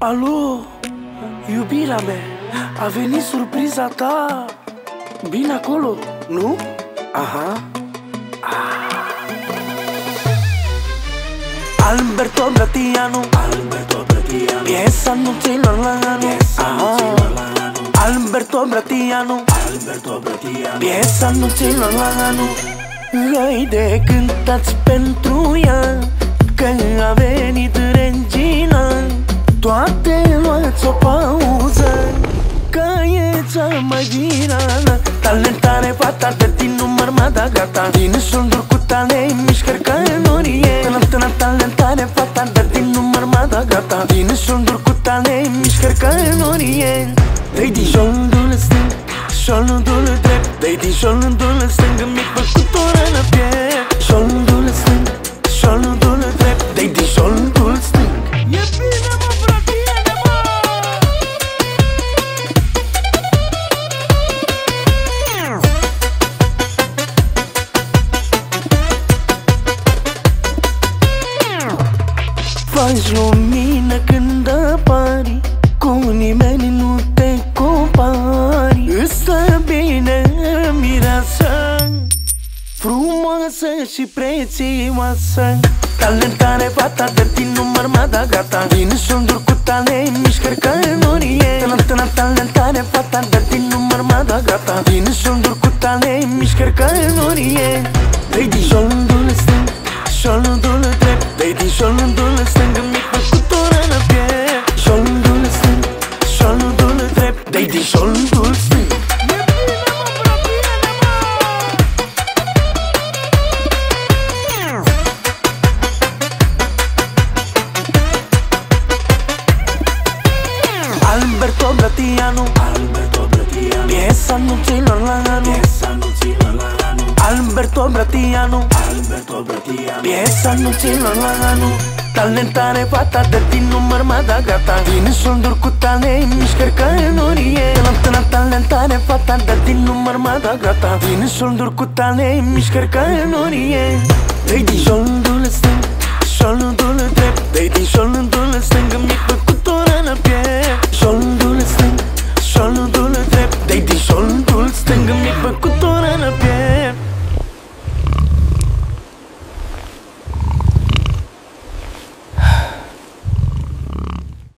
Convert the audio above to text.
Alo, iubirea mea, a venit surpriza ta. Bine acolo, nu? Aha. Alberto Bratianu, piesa anunților la anul. Alberto Bratianu, piesa anunților la anul. Haide, cântați pentru ea, că a venit regina. Toate luați o pauză, că e cea mai vină. Talentare, fata, de din număr m-a gata. Din sonduri cu tale mișcări ca în orient. Talentare, fata, de din număr m-a gata. Din sonduri cu tale mișcări ca în orient. Dă-i din șoldul stâng, șoldul drept. Dă-i din șoldul stâng, mic făcutor în piept. Șoldul stâng, șoldul drept. Dă-i din șoldul stâng. E bine, mă, fratiene, mă! Faci lumină când apari, cu nimeni nu te compari. Îți stă bine mireasa, frumoasă și prețioasă. Talentare, fata, de din număr m-a gata. Din sonduri cu tale mișcări ca în orient. Talentare, fata, de din număr m-a gata. Din sonduri cu tale mișcări ca în orient. Dă-i din șoldul stâng, șoldul drept. Dă-i din șoldul stâng, mic făcutor în piept. Șoldul stâng, șoldul drept. Dă-i din șoldul stâng. Alberto Bratianu, piesa anunților la anul. Alberto Bratianu, piesa anunților la anul. Talentare, fata, de din număr m-a gata. Din sonduri cu tale mișcări ca în orient. Talentare, fata, de din număr m-a gata. Din sonduri cu tale mișcări ca în orient. Dă-i din șoldul stâng, șoldul drept. Dă-i din șoldul stâng, mic făcutor în piept.